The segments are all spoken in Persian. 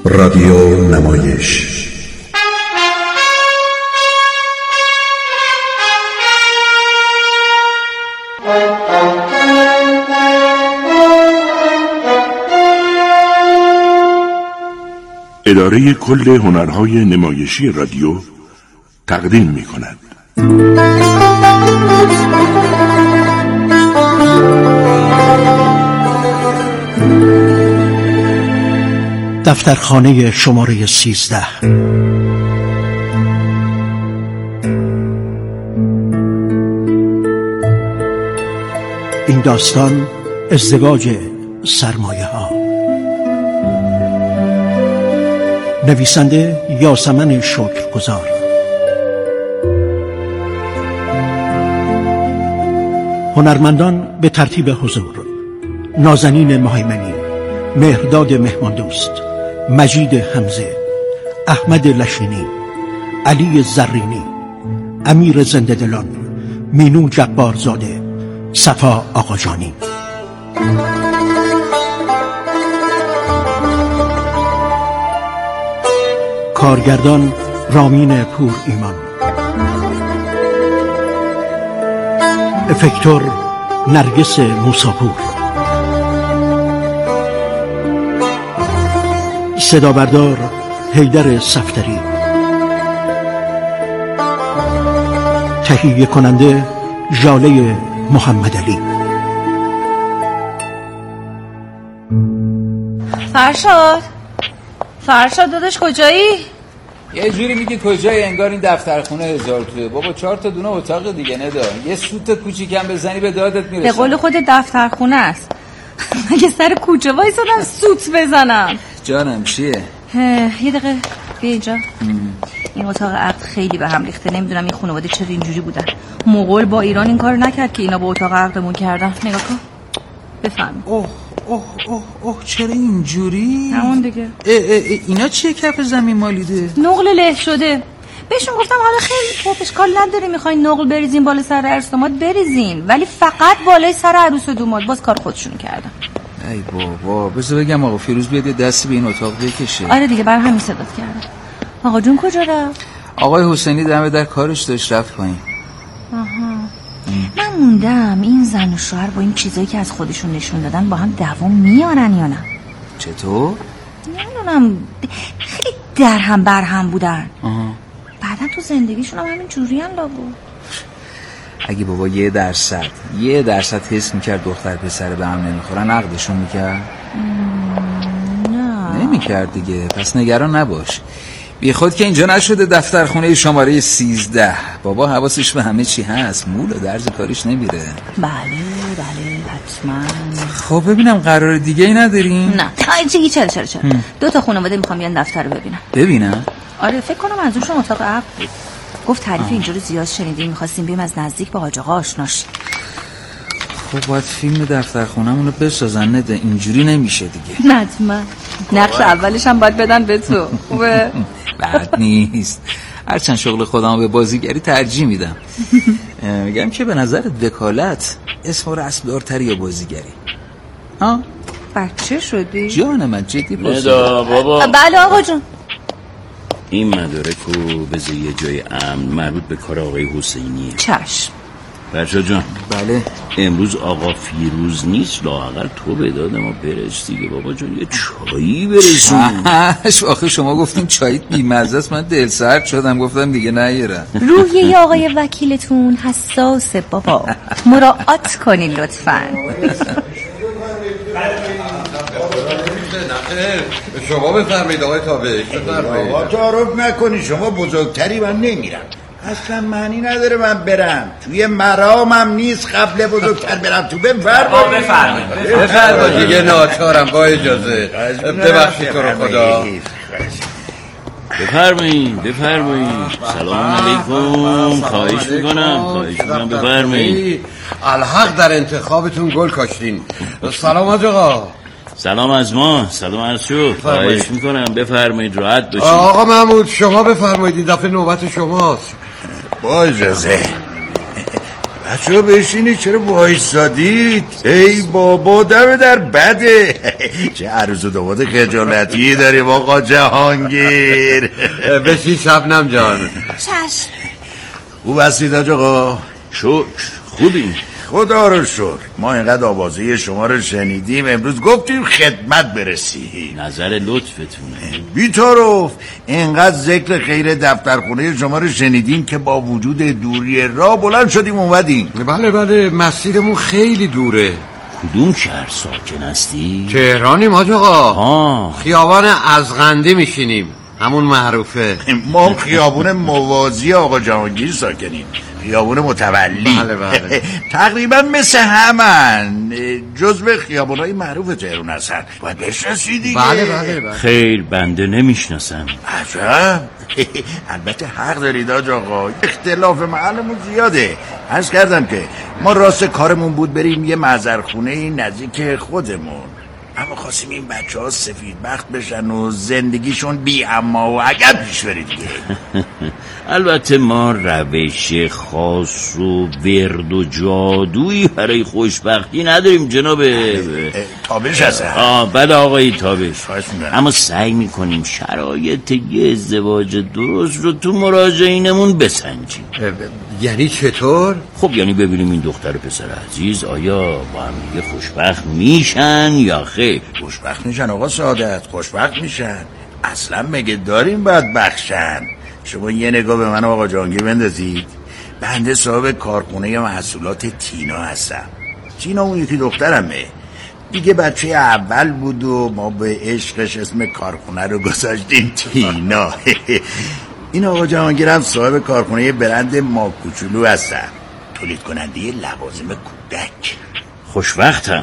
رادیو نمایش. اداره کل هنرهای نمایشی رادیو تقدیم می‌کند. دفترخانه شماره 13. این داستان ازدواج سرمایه ها. نویسنده یاسمن شکرگزار. هنرمندان به ترتیب حضور: نازنین مهیمنی، مهرداد مهماندوست، مجید حمزه، احمد لشینی، علی زرینی، امیر زنده‌دلان، مینو جبارزاده، صفا آقاجانی. کارگردان رامین پور ایمان. افکتور نرگس موساپور. صدابردار حیدر صفدری. تهیه کننده ژاله محمدعلی. فرشاد داداش کجایی؟ یه جوری میگی کجایی انگار این دفترخونه 1000 توه. بابا 4 تا دونه اتاق دیگه ندا. یه سوت کوچیکم بزنی به دادت میرسه. به قول خود دفترخونه است. مگه سر کوچه وایسادم سوت بزنم؟ جانم چیه؟ یه دقیقه بیا اینجا. این اتاق عقد خیلی به هم ریخته. نمیدونم این خانواده چرا اینجوری بودن. مغول با ایران این کارو نکرد که اینا با اتاق عقدمون کردن. نگاه کن بفهم. اوه چرا اینجوری؟ همون دیگه. اینا چیه کف زمین مالیده؟ نقل له شده. بهشون گفتم حالا خیلی خوب اشکال نداره میخواین نقل بریزین بالا سر عروس و داماد بریزین، ولی فقط بالای سر عروس و داماد. باز کار خودشون کردن. ای بابا بذار بگم آقا فیروز بیاد یه دستی به این اتاق بکشه. آره دیگه برای همین صدات کردم. آقا جون کجا رفت؟ آقای حسینی دم در کارش داشت رفت پایین. من موندم این زن و شوهر با این چیزایی که از خودشون نشون دادن با هم دوام میارن یا نه؟ چطور؟ نمیدونم خیلی در هم بر هم بودن. بعدا تو زندگیشون هم همین جوری هم لابو. اگه بابا 1% حس میکرد دختر پسر به هم نمیخورن عقدشون میکرد؟ نه نمیکرد دیگه. پس نگران نباش. بی خود که اینجا نشده دفترخونه شماره 13. بابا حواسش به همه چی هست. مول و درز کاریش نمیره. بله حتما. خب ببینم قرار دیگه ای نداریم؟ نه چرا 2 تا خانواده میخوام بیان دفتر رو ببینم. آره فکر کنم منظورشون اتاق عقد بود. گفت تعریف اینجا رو زیاد شنیدیم میخواستیم بیم از نزدیک با حاج آقا آشناش. خب باید فیلم دفترخونه‌مون رو بسازن. نده اینجوری نمیشه دیگه. حتما. نقش اولش هم باید بدن به تو. خوبه؟ بد نیست. هرچند شغل خودمو به بازیگری ترجیح میدم. میگم که به نظرت وکالت اسم رسم‌دارتری یا بازیگری؟ بچه شدی؟ جان من جدی ندا بابا. بله آقا جون. این مدارکو بذار یه جای امن مربوط به کار آقای حسینیه. چشم. فرشاد جان. بله. امروز آقا فیروز نیست، لااقل تو به داد ما برس دیگه بابا جان. یه چایی برسون. آخه شما گفتین چاییت بی‌مزه است، من دل سرد شدم گفتم دیگه نیارم. روحیه آقای وکیلتون حساسه بابا. مراعات کنین لطفاً. شما بفرمایید آقای تابعی. بفرمایید. آقا تعارف نکنی، شما بزرگتری، من نمیرم. اصلا معنی نداره من برم. توی مرامم نیست قبل بزرگتر برم تو. بفرمایید دیگه ناچارم با اجازه. ببخشید تو رو خدا. بفرمایید. سلام علیکم. خواهش میکنم بفرمایید. الحق در انتخابتون گل کاشتین. سلام حاج آقا. سلام از ما. سلام عرض شد. خواهش میکنم بفرمایید راحت باشید. آقا محمود شما بفرمایید، این دفعه نوبت شماست. با اجازه. بچه بشینی چرا وایسادید؟ ای بابا دم در بده. چه عروس و داماد خجالتی داریم آقا جهانگیر. بشین شبنم جان. چشم. خوب هستید آقا؟ شکر خوبی؟ خدا رو شکر. ما اینقدر آوازه شما رو شنیدیم امروز گفتیم خدمت برسیم. نظر لطفتونه. بی‌طرف اینقدر ذکر خیر دفترخونه شما رو شنیدیم که با وجود دوری راه بلند شدیم اومدیم. بله مسیرمون خیلی دوره. کدوم شهر ساکن هستی؟ تهرانیم حاج آقا. خیابان ازغندی میشینیم، همون معروفه. ما خیابون موازی آقا جهانگیر ساکنیم، خیابون متولی. بله. تقریبا مثل همن، جزو خیابونای معروف تهران هستن. باید بشناسی دیگه. بله. خیر بنده نمیشناسم. عجب. البته حق دارید آقا، اختلاف محلمون زیاده. عرض کردم که ما راست کارمون بود بریم یه معذرخونه نزدیک خودمون، اما خواستیم این بچه ها سفید بخت بشن و زندگیشون بی اما و اگر پیش برید دیگه. البته ما روش خاص و ورد و جادویی برای خوشبختی نداریم جناب. تابش هستن؟ بله آقای تابش. اما سعی میکنیم شرایط یه ازدواج درست رو تو مراجعینمون بسنجیم. یعنی چطور؟ خب یعنی ببینیم این دختر و پسر عزیز آیا با هم دیگه خوشبخت میشن یا خیر. خوشبخت میشن آقا سعادت، خوشبخت میشن. اصلا مگه داریم باید بخشن؟ شما یه نگاه به من آقا جهانگیر بندازید. بنده صاحب کارخونه محصولات تینا هستم. تینا اون یکی دخترمه دیگه، بچه اول بود و ما به عشقش اسم کارخونه رو گذاشتیم تینا. این آقا جهانگیر هم صاحب کارخونه برند ما کوچولو هستم، تولید کننده لوازم کودک. خوشبختم.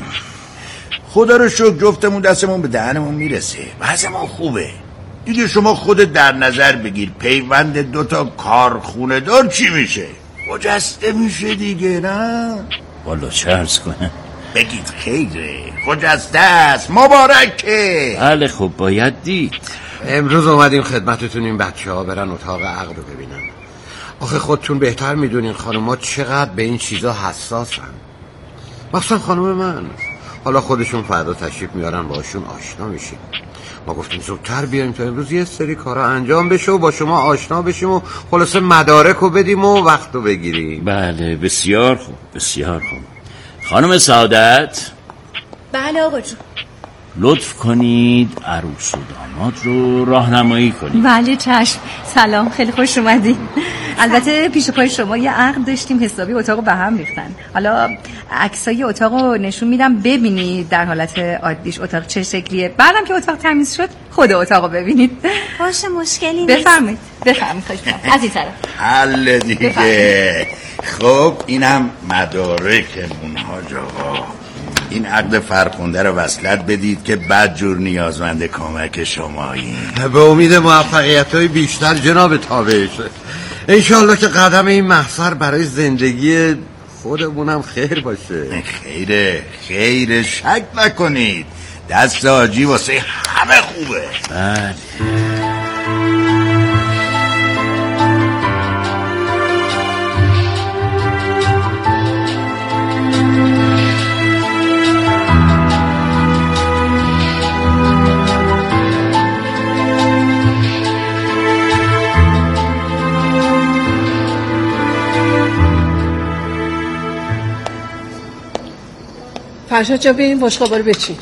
خدا رو شکر جفتمون دستمون به دهنمون میرسه، وضعمون خوبه دیگه. شما خودت در نظر بگیر پیوند دوتا کارخونه دار چی میشه؟ خجسته میشه دیگه، نه؟ والا چه عرض کنم؟ بگید خیره، خجسته است، مبارکه. بله خب باید دید. امروز اومدیم خدمتتون این بچه ها برن اتاق عقد رو ببینن. آخه خودتون بهتر میدونین خانوما چقدر به این چیزا حساسن، مخصوصا خانم من. حالا خودشون فردا تشریف میارن باشون آشنا میشیم. ما گفتیم زودتر بیایم تا امروز یه سری کارا انجام بشه و با شما آشنا بشیم و خلاصه مدارک رو بدیم و وقت رو بگیریم. بله بسیار خوب بسیار خوب. خانم سعادت. بله آقا جون. لطف کنید عروس و داماد رو راهنمایی کنید. بله چشم. سلام، خیلی خوش اومدید. البته پیش پای شما یه عقد داشتیم حسابی اتاقو به هم ریختن. حالا عکسای اتاقو نشون میدم ببینید در حالت عادیش اتاق چه شکلیه، بعدم که اتاق تمیز شد خود اتاقو ببینید. باشه مشکلی نیست. بفرمایید خواهش می‌کنم. از این طرف حل دیگه. خب اینم مدارکمون حاج آقا. این عقد فرخنده رو وصلت بدید که بعد جور نیازمند کمک شماییم. به امید موفقیت‌های بیشتر جناب تابش. انشالله که قدم این محضر برای زندگی خودمونم خیر باشه. خیره شک نکنید، دست حاجی واسه همه خوبه. بله. فرشاد جان بریم بشقابا رو بچین.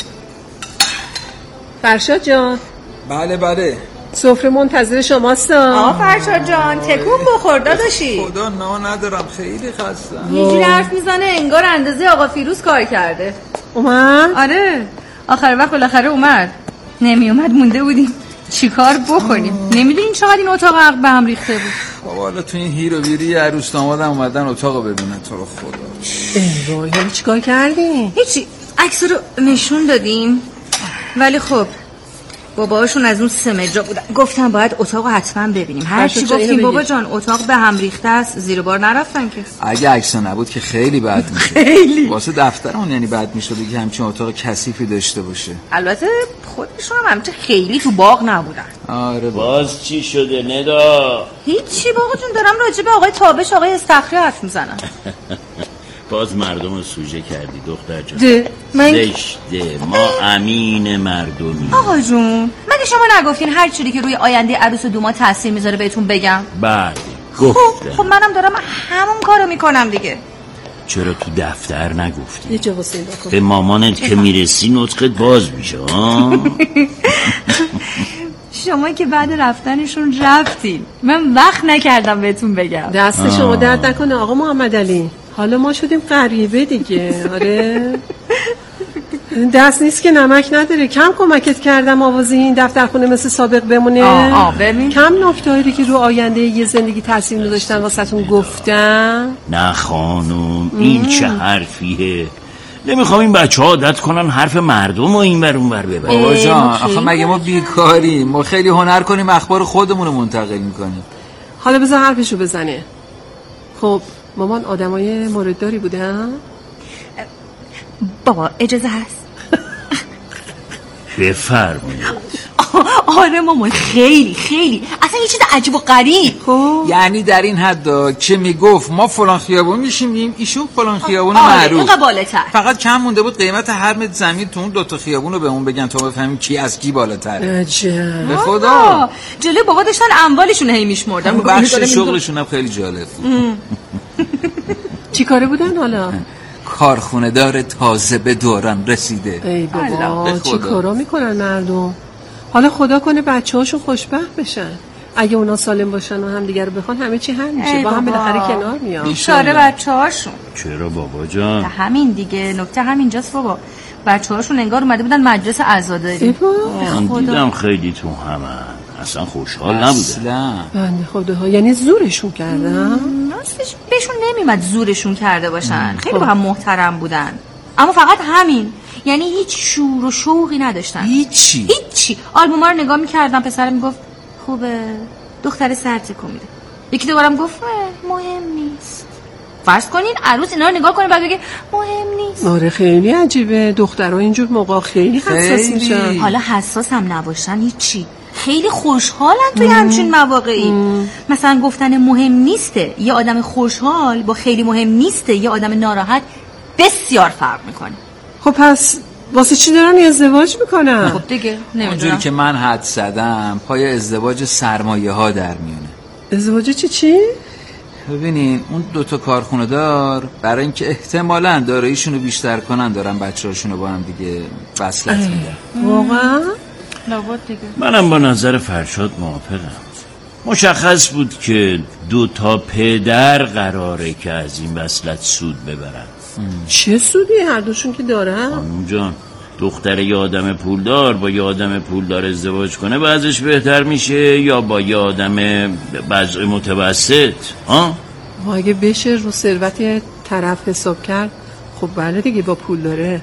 فرشاد جان. بله سفره منتظر شماست. آقا فرشاد جان تکون بخور داداشی. خدا ندارم خیلی خستم. یه جوری حرف میزنه انگار اندازه آقا فیروز کار کرده. اومد؟ آره آخر وقت بالاخره اومد. نمی اومد مونده بودیم چیکار بکنیم. نمیدونین چقدر این اتاق عقد به هم ریخته بود. بابا حالا تو این هیر و ویری عروس دامادم اومدن اتاقو ببینن. تو رو خدا وای چیکار کردین؟ هیچی، عکس رو نشون دادیم ولی خب باباشون از اون سمجا بودن، گفتن باید اتاقو حتما ببینیم. هر چی گفتیم بابا جان اتاق به هم ریخته است، زیر بار نرفتن که. اگه عکس نبود که خیلی بد میشه. خیلی واسه دفترمون یعنی بد میشد که همچین اتاق کثیفی داشته باشه. البته خودشون هم همچه خیلی تو باغ نبودن. آره باز چی شده ندا؟ هیچی بابا جون، دارم راجع به آقای تابش آقای استخری حرف میزنم. باز مردم رو سوژه کردی دختر جان. زشته، ما امین مردمی. آقا جون مگه شما نگفتین هر چیزی که روی آینده عروس و دومات تاثیر میذاره بهتون بگم؟ بله گفتم. خب منم دارم همون کارو میکنم دیگه. چرا تو دفتر نگفتی؟ یه جا حسین بکن. به مامانت که میرسی نطقت باز میشه. شما که بعد رفتنشون رفتین، من وقت نکردم بهتون بگم. دست شما درد نکنه آقا محمد علی. حالا ما شدیم غریبه دیگه. آره دست نیست که نمک نداره. کم کمکت کردم آوازی این دفترخونه مثل سابق بمونه. ببین کم نکته‌ای که رو آینده یه زندگی تاثیر می‌ذاشتن واسهتون گفتم. نه خانم این چه حرفیه؟ نمیخوام این بچه ها عادت کنن حرف مردم و این ور اون ور ببرن. بابا جان آخه مگه ما بیکاریم؟ ما خیلی هنر کنیم اخبار خودمون رو منتقل میکنیم. حالا بذار حرفشو بزنه. خب مامان آدمای موردداری بودن؟ بابا اجازه هست؟ بفرمایید. آره مامان خیلی اصلا یه چیز عجیب و غریب. یعنی در این حدا که میگفت ما فلان خیابون میشیم ایشون فلان خیابون معروف. اینقدر بالاتر. فقط کم مونده بود قیمت هر متر زمین تو اون دوتا خیابون رو به اون بگن تا بفهمیم کی از کی بالاتره. عجب. به خدا جلوی بابا داشتن اموالشون هی میشمردن. بخش شغلشون هم خیلی جالب بود. چی کاره بودن حالا؟ کارخونه دار تازه به دوران رسیده. ای بابا چی کارا میکنن مردم؟ حالا خدا کنه بچه‌هاشون خوشبخت بشن. اگه اونا سالم باشن و هم دیگه رو بخوان همه چی حل میشه. با هم بالاخره کنار میان. بیچاره بچه‌هاشون. چرا بابا جان؟ همین دیگه نکته همینجاست بابا. بچه‌هاشون انگار اومده بودن مجلس عزاداری. من دیدم خیلی تو همه اصلا خوشحال نبوده. بنده خداها یعنی زورشون کردن؟ راستش بهشون نمیمد زورشون کرده باشن. خیلی با هم محترم بودن. اما فقط همین. یعنی هیچ شور و شوقی نداشتن. هیچی. آلبوما رو نگاه می‌کردم پسرم میگفت خوبه دختر سر تکون میده. یکی دوبارم گفت مهم نیست. فرض کنین عروس اینا رو نگاه کنه بعد بگه مهم نیست. آره خیلی عجیبه. دخترها اینجور موقع خیلی حساس میشن. حالا حساس هم نباشن هیچی. خیلی خوشحالن توی همچین مواقعی. مثلا گفتن مهم نیسته یه آدم خوشحال با خیلی مهم نیسته یه آدم ناراحت بسیار فرق میکنه. خب پس واسه چی دارن ازدواج میکنن؟ خب دیگه نمیدونم. اونجوری که من حد زدم پای ازدواج سرمایه ها در میونه. ازدواج چی؟ ببینین اون دوتا کارخونه دار برای اینکه احتمالاً داراییشون رو بیشتر کنن دارن بچه‌هاشون رو با هم دیگه وصلت میدن. واقعا؟ منم با نظر فرشاد موافقم. مشخص بود که دو تا پدر قراره که از این وصلت سود ببرن. چه سودی؟ هر دوشون که دارن؟ خانم جان دختر یه آدم پولدار با یه آدم پولدار ازدواج کنه بعضش بهتر میشه یا با یه آدم وضع متوسط؟ اگه بشه رو ثروت طرف حساب کرد خب بله دیگه با پول داره.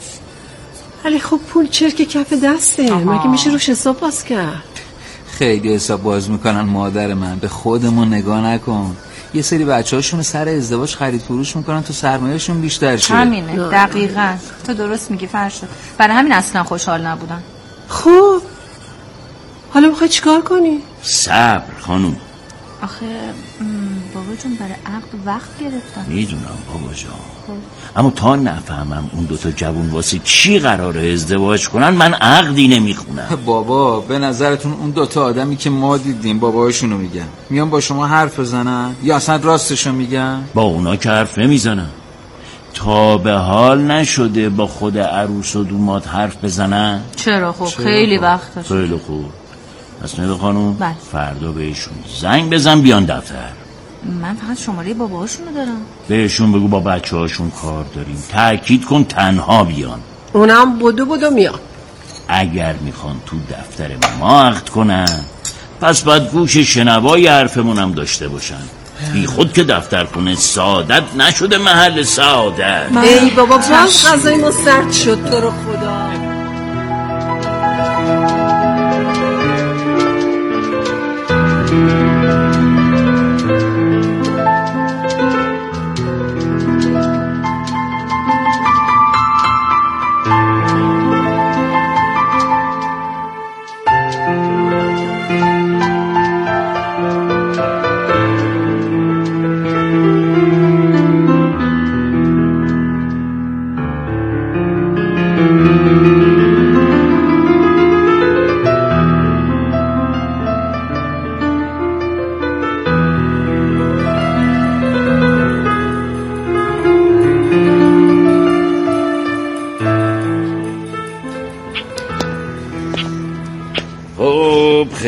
ولی خب پول چرک کف دسته. مگه میشه روش حساب باز کرد؟ خیلی حساب باز میکنن مادر من. به خودمون نگاه نکن. یه سری بچه‌هاشون سر ازدواج خرید فروش میکنن تو سرمایه‌شون بیشتر شه. همینه دقیقاً. تو درست میگی فرشاد. برای همین اصلا خوشحال نبودن. خب حالا میخوای چیکار کنی؟ صبر خانم. آخه بابا جون برای عقد وقت گرفتن. میدونم بابا جان. اما تا نفهمم اون دوتا جوون واسه چی قراره ازدواج کنن من عقدی نمیخونم. بابا به نظرتون اون دوتا آدمی که ما دیدیم باباشونو میگن میان با شما حرف بزنن یا اصلا راستشو میگن؟ با اونا که حرف نمیزنن. تا به حال نشده با خود عروس و دومات حرف بزنن؟ چرا خب خیلی وقت داشت. خیلی خوب. پس نده خانوم بله. فردا بهشون زنگ بزن بیان دفتر. من فقط شماره باباشونو دارم. بهشون بگو با بچه هاشون کار داریم. تأکید کن تنها بیان. اونم بدو میان. اگر میخوان تو دفتر ما عقد کنن پس باید گوش شنوای حرفمونم داشته باشن. بی خود که دفتر خونه سعادت نشده محل سعادت. ای بابا باز غذای ما سرد شد تو رو خدا.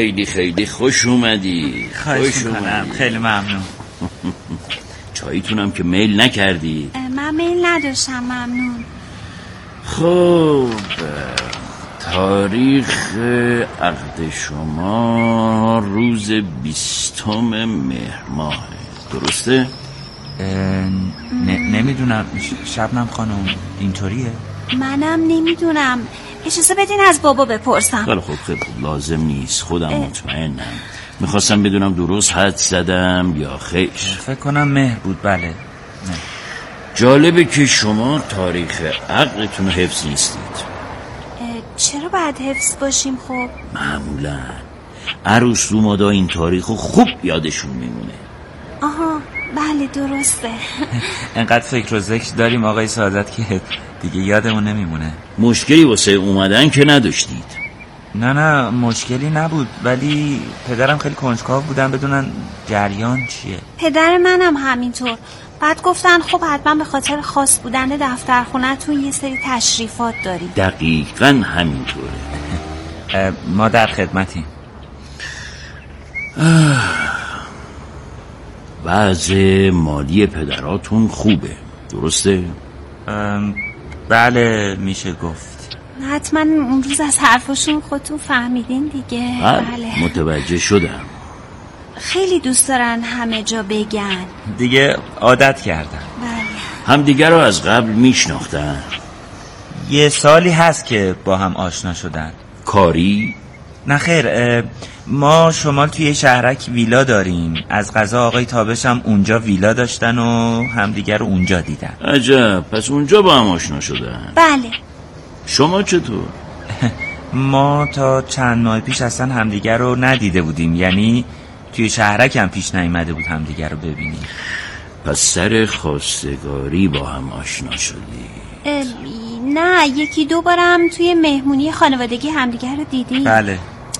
خیلی خیلی خوش اومدی. خوش میکنم. خیلی ممنون. چاییتونم که میل نکردی. من میل نداشتم. ممنون. خب تاریخ عقد شما روز 20 مهر ماه، درسته؟ نمیدونم شبنم خانم اینطوریه؟ منم نمیدونم. اجازه بدین از بابا بپرسم. خیلی خوب لازم نیست، خودم مطمئنم. میخواستم بدونم درست حد زدم یا خیر. فکر کنم مهر بود. بله نه. جالبه که شما تاریخ عقدتون حفظ نیستید. چرا باید حفظ باشیم؟ خب معمولا عروس دومادا این تاریخو خوب یادشون میمونه. آها بله درسته. انقدر فکر و ذکر داریم آقای سعادت که دیگه یادمون نمیمونه. مشکلی واسه اومدن که نداشتید؟ نه مشکلی نبود، ولی پدرم خیلی کنجکاو بودن بدونن جریان چیه. پدر منم همینطور. بعد گفتن خب حتما به خاطر خاص بودن دفترخونه‌تون یه سری تشریفات دارید. دقیقاً همینطوره. ما در خدمتیم. وضع مالی پدراتون خوبه، درسته؟ بله میشه گفت. حتما اون روز از حرفشون خودتون فهمیدین دیگه. بله متوجه شدم. خیلی دوست دارن همه جا بگن. دیگه عادت کردن. بله. هم دیگر رو از قبل میشناختن؟ یه سالی هست که با هم آشنا شدن. کاری؟ نه خیر، ما شمال توی شهرک ویلا داریم. از قضا آقای تابش هم اونجا ویلا داشتن و همدیگر رو اونجا دیدن. عجب، پس اونجا با هم آشنا شدن. بله. شما چطور؟ ما تا چند ماه پیش اصلا همدیگر رو ندیده بودیم، یعنی توی شهرک هم پیش نیامده بود همدیگر رو ببینیم. پس سر خواستگاری با هم آشنا شدی؟ نه 1-2 بارم توی مهمونی خانوادگی همدیگر رو دیدیم. بله.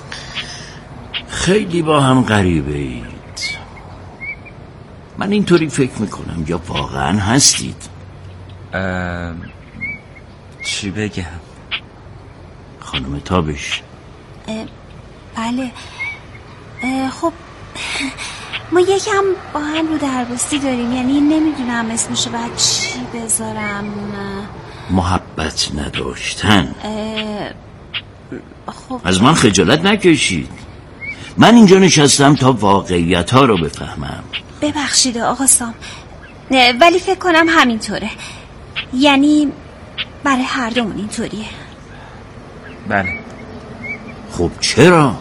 خیلی با هم غریبه اید. من اینطوری فکر میکنم یا واقعا هستید؟ چی بگم؟ خانم تابش. بله. خب ما یکم با هم رو دربستی داریم، یعنی نمیدونم اسمشو باید چی بذارم. محبت نداشتن. خب از من خجالت نکشید. من اینجا نشستم تا واقعیت ها رو بفهمم. ببخشید آقا سام، ولی فکر کنم همینطوره. یعنی برای هر دومون اینطوریه. بله. خب چرا؟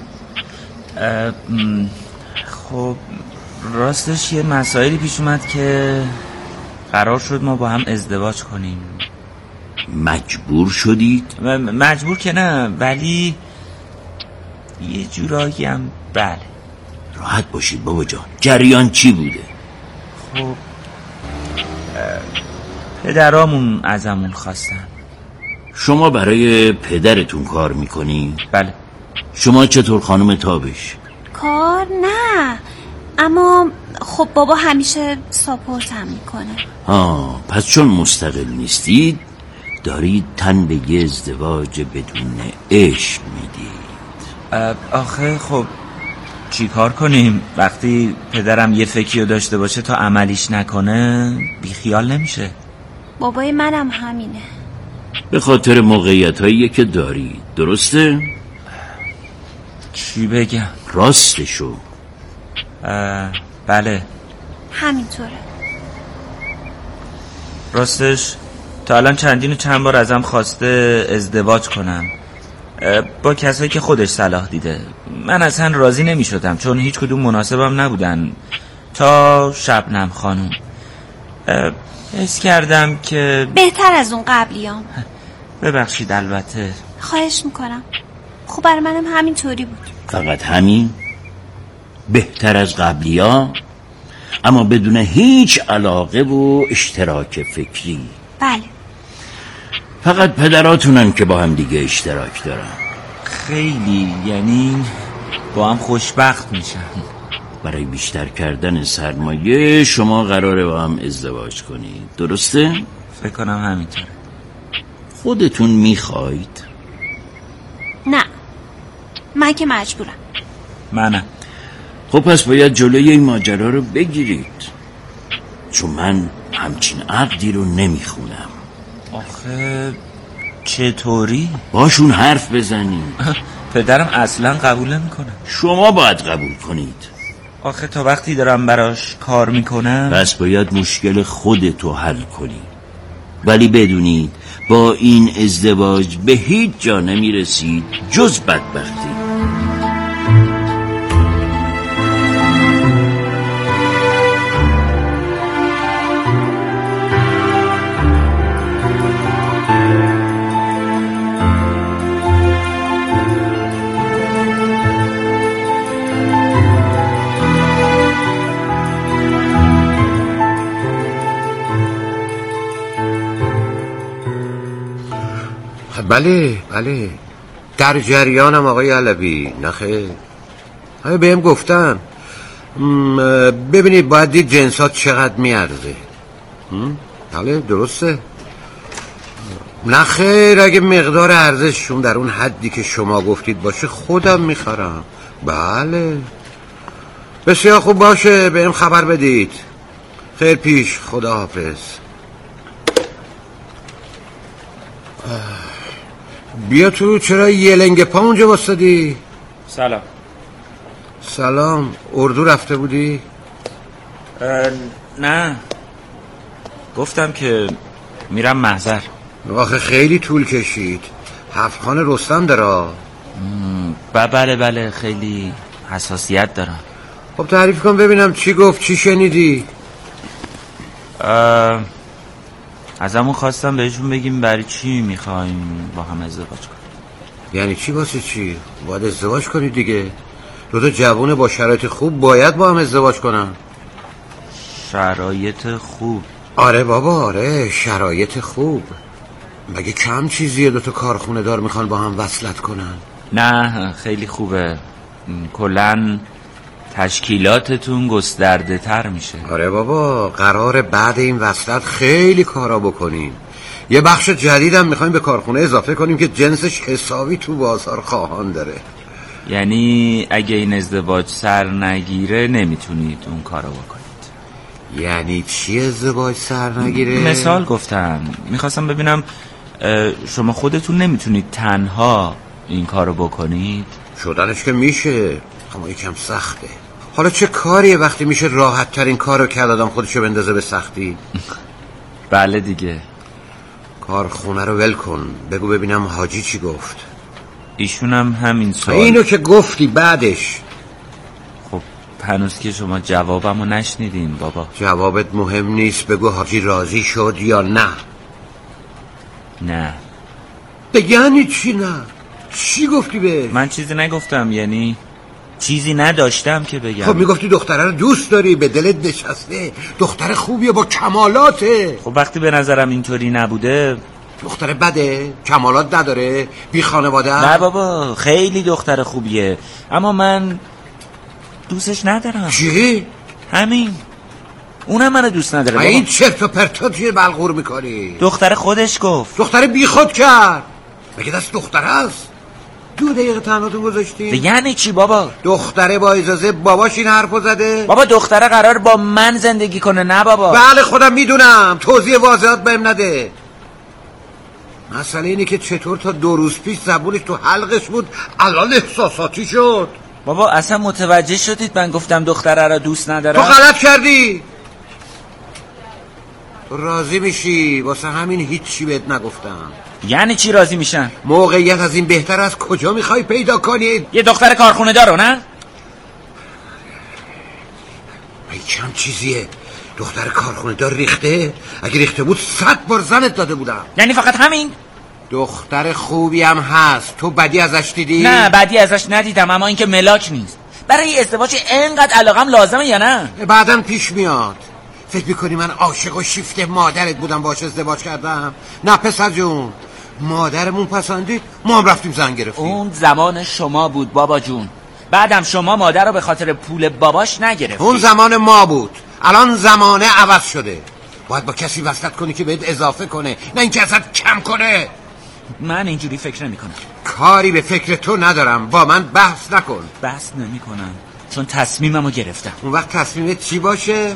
خب راستش یه مسائلی پیش اومد که قرار شد ما با هم ازدواج کنیم. مجبور شدید؟ مجبور که نه، ولی یه جورایی هم بله. راحت باشید بابا جان، جریان چی بوده؟ خب پدرامون ازمون خواستن. شما برای پدرتون کار میکنی؟ بله. شما چطور خانم تابش؟ کار نه، اما خب بابا همیشه ساپورت هم میکنه. پس چون مستقل نیستید دارید تن به یه ازدواج بدون عشق میدید. آخه خب چی کار کنیم؟ وقتی پدرم یه فکری داشته باشه تا عملیش نکنه بیخیال نمیشه. بابای منم همینه. به خاطر موقعیت‌هایی که دارید، درسته؟ چی بگم؟ راستشو. بله همینطوره. راستش تا الان چند بار ازم خواسته ازدواج کنم با کسایی که خودش صلاح دیده. من اصلا راضی نمی شدم چون هیچ کدوم مناسبم نبودن تا شبنم خانوم. حس کردم که بهتر از اون قبلیام. ببخشید البته. خواهش میکنم. خب برای منم همینطوری بود. فقط همین؟ بهتر از قبلیا؟ اما بدون هیچ علاقه و اشتراک فکری؟ بله. فقط پدراتونن که با هم دیگه اشتراک دارن. خیلی، یعنی با هم خوشبخت میشن. برای بیشتر کردن سرمایه شما قراره با هم ازدواج کنید، درسته؟ فکر کنم همینطوره. خودتون میخواید؟ نه، من که مجبورم. منم. خب پس باید جلوی این ماجرا رو بگیرید، چون من همچین عقدی رو نمیخونم. آخه چطوری؟ باشون حرف بزنیم. پدرم اصلا قبول نمیکنه. شما باید قبول کنید. آخه تا وقتی دارم براش کار میکنم. پس باید مشکل خودتو حل کنی، ولی بدونید با این ازدواج به هیچ جا نمیرسید جز بدبختی. بله در جریانم آقای علوی. نخیر بهم گفتن. ببینید باید دید جنسات چقدر میارزه. بله درسته. نخیر اگه مقدار ارزششون در اون حدی که شما گفتید باشه خودم میخرم. بله بسیار خوب باشه، بهم خبر بدید. خیر پیش، خداحافظ. بیا تو، چرا یه لنگ پا اونجا واسدی؟ سلام. اردو رفته بودی؟ نه، گفتم که میرم محضر. آخه خیلی طول کشید. هفتخان رستم داره. بله خیلی حساسیت دارم. خب تعریف کن ببینم چی گفت، چی شنیدی؟ ازمون خواستم بهشون بگیم برای چی میخوایم با هم ازدواج کنیم. یعنی چی واسه چی؟ باید ازدواج کنی دیگه. دو جوون با شرایط خوب باید با هم ازدواج کنن. شرایط خوب؟ آره بابا، آره شرایط خوب. مگه کم چیزیه دو کارخونه دار میخوان با هم وصلت کنن؟ نه خیلی خوبه، کلن تشکیلاتتون گسترده تر میشه. آره بابا، قراره بعد این وصلت خیلی کارا بکنیم. یه بخش جدیدم میخوایم به کارخونه اضافه کنیم که جنسش حسابی تو بازار خواهان داره. یعنی اگه این ازدواج سر نگیره نمیتونید اون کارو بکنید؟ یعنی چی ازدواج سر نگیره؟ مثال گفتم، میخواستم ببینم شما خودتون نمیتونید تنها این کارو بکنید؟ شدنش که میشه، اما یکم سخته. حالا چه کاریه وقتی میشه راحت ترین کارو کرد آدم خودشو بندازه به سختی؟ بله دیگه. کارخونه رو ول کن، بگو ببینم حاجی چی گفت. ایشونم همین سوال. اینو که گفتی بعدش. خب هنوز که شما جوابمو نشنیدین بابا. جوابت مهم نیست، بگو حاجی راضی شد یا نه. نه. یعنی چی نه؟ چی گفتی به؟ من چیزی نگفتم، یعنی چیزی نداشتم که بگم. خب میگفتی دختره رو دوست داری، به دلت نشسته، دختر خوبیه با کمالاته. خب وقتی به نظرم اینطوری نبوده. دختر بده؟ کمالات نداره؟ بی خانواده؟ نه بابا خیلی دختر خوبیه، اما من دوستش ندارم. چی؟ همین، اونم منو دوست نداره. این چرت و پرتا چیه بلغور میکنی؟ دختر خودش گفت. دختر بی خود کرد. مگه دست دختر هست؟ 2 دقیقه تنهاتون گذاشتی؟ یعنی چی بابا؟ دختره با اجازه باباش این حرفو زده؟ بابا دختره قرار با من زندگی کنه، نه بابا. بله خودم میدونم، توضیح واضحات بهم نده. مسئله اینه که چطور تا 2 روز پیش زبونش تو حلقش بود الان احساساتی شد. بابا اصلا متوجه شدید من گفتم دختره را دوست ندارم؟ تو غلط کردی. تو راضی میشی، واسه همین هیچی بهت نگفتم. یعنی چی راضی میشن؟ موقعیت از این بهتر از کجا میخوای پیدا کنی؟ یه دختر کارخونه دارو نه؟ ای کم چیزیه. دختر کارخونه دار ریخته؟ اگه ریخته بود 100 بار زنت داده بودم. یعنی فقط همین؟ دختر خوبی هم هست. تو بدی ازش دیدی؟ نه بدی ازش ندیدم، اما اینکه ملاک نیست. برای ازدواج اینقدر علاقم لازمه یا نه؟ بعداً پیش میاد. فکر میکنی من عاشق و شیفته مادرت بودم باش ازدواج کردم؟ نه پسر جون، مادرمون پسندید، ما هم رفتیم زن گرفتیم. اون زمان شما بود بابا جون. بعدم شما مادر رو به خاطر پول باباش نگرفتید. اون زمان ما بود، الان زمانه عوض شده. باید با کسی وصلت کنی که بهت اضافه کنه، نه اینکه ازت کم کنه. من اینجوری فکر نمی کنم. کاری به فکر تو ندارم، با من بحث نکن. بحث نمی کنم چون تصمیممو گرفتم. اون وقت تصمیمت چی باشه؟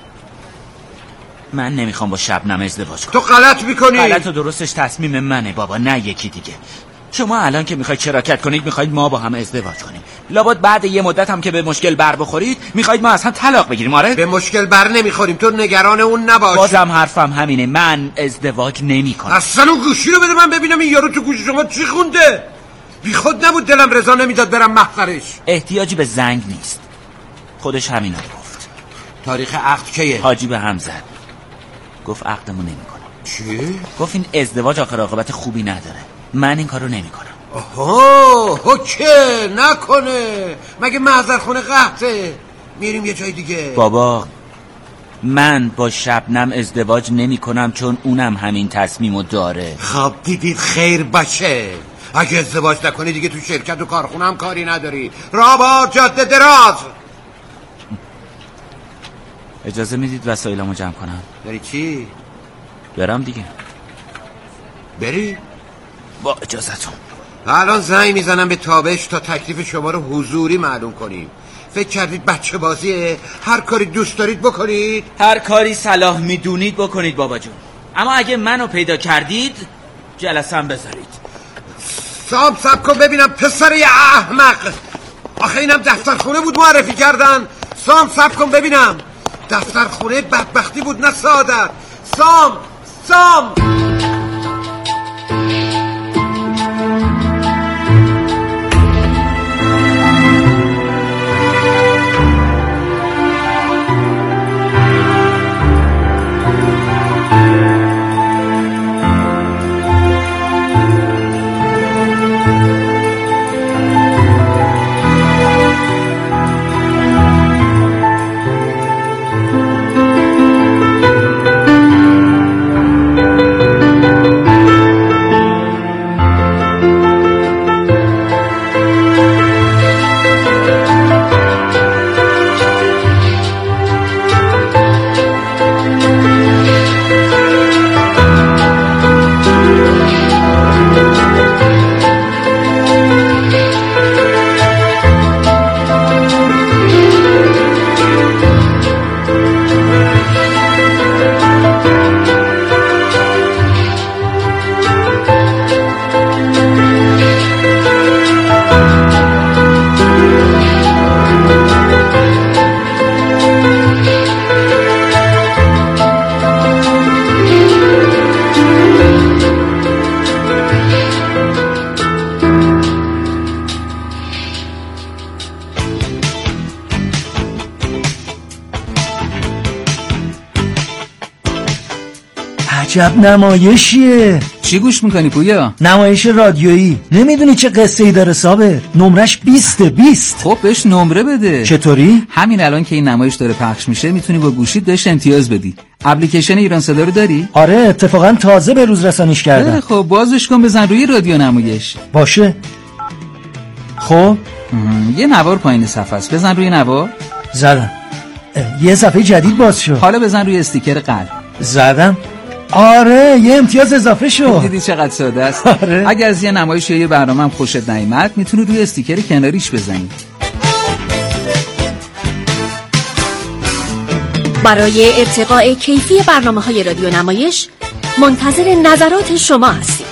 من نمیخوام با شبنم ازدواج کنم. تو غلط میکنی. غلط و درستش تصمیم منه بابا، نه یکی دیگه. شما الان که میخواید شراکت کنید میخواید ما با هم ازدواج کنیم. لابد بعد یه مدت هم که به مشکل بر بخورید میخواید ما از هم طلاق بگیریم. آره؟ به مشکل بر نمیخوریم، تو نگران اون نباش. بازم حرفم همینه، من ازدواج نمیکنم. اصلا اون گوشی رو بده من ببینم این یارو تو گوشی شما چی خونده. بی خود نبود، دلم رضا نمیداد برم محضرش. احتیاجی به زنگ نیست، خودش همینا گفت. تاریخ عقد کیه؟ حاجی به هم زد، گفت عقدمو نمیکنم. چی؟ گفت این ازدواج آخر عاقبت خوبی نداره، من این کارو نمیکنم. آها حکه نکنه، مگه محضر خونه قحطه، میریم یه جای دیگه. بابا من با شبنم ازدواج نمی کنم چون اونم همین تصمیمو داره. خب دیدید خیر باشه، اگه ازدواج نکنی دیگه تو شرکت و کارخونه هم کاری نداری، راه با جاده دراز. اجازه میدید وسایلمو جمع کنم؟ بری چی؟ برم دیگه. بری؟ با اجازتون. الان زنگ میزنم به تابش تا تکلیف شما رو حضوری معلوم کنیم. فکر کردید بچه بازیه؟ هر کاری دوست دارید بکنید، هر کاری صلاح میدونید بکنید بابا جون، اما اگه منو پیدا کردید جلسم بذارید. سب کن ببینم پسر یه احمق. آخه اینم دفتر خونه بود معرفی کردن. سب کن ببینم، دفتر خونه بدبختی بود نه سعادت. سام عجب نمایشیه. چی گوش میکنی پویا؟ نمایش رادیویی. نمیدونی چه قصه ای داره صابر؟ نمرش 20. خب بهش نمره بده. چطوری؟ همین الان که این نمایش داره پخش میشه میتونی با گوشیت بهش امتیاز بدی. اپلیکیشن ایران صدا رو داری؟ آره اتفاقا تازه به روز رسانیش کردم. خب بازش کن، بزن روی رادیو نمایش. باشه. خب یه نوار پایین صفحه است، بزن روی نوار. زدم. یه صفحه جدید باز شد. حالا بزن روی استیکر قلب. زدم. آره یه امتیاز اضافه شد. دیدی چقدر ساده است. آره. اگه از یه نمایش یا یه برنامه هم خوشت نیامد میتونی روی استیکر کناریش بزنی. برای ارتقاء کیفی برنامه‌های رادیو نمایش منتظر نظرات شما هستیم.